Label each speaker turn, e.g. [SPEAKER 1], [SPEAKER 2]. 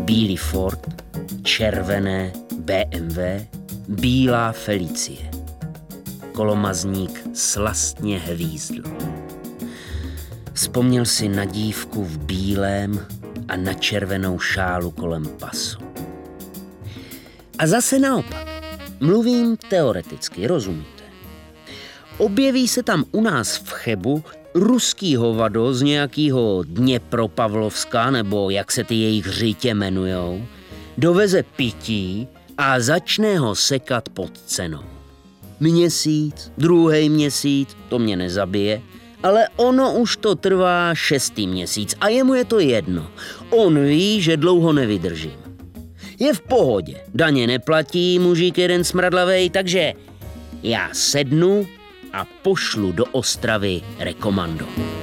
[SPEAKER 1] bílý Ford, červené BMW, bílá Felicie. Kolomazník slastně hvízdl. Vzpomněl si na dívku v bílém a na červenou šálu kolem pasu. A zase naopak, mluvím teoreticky, rozumíte? Objeví se tam u nás v Chebu ruský hovado z nějakého Dněpropavlovska, nebo jak se ty jejich hřitě jmenujou, doveze pití a začne ho sekat pod cenou. Měsíc, druhý měsíc, to mě nezabije, ale ono už to trvá 6. měsíc a jemu je to jedno. On ví, že dlouho nevydržím. Je v pohodě, daně neplatí mužík jeden smradlavej, takže já sednu a pošlu do Ostravy rekomando.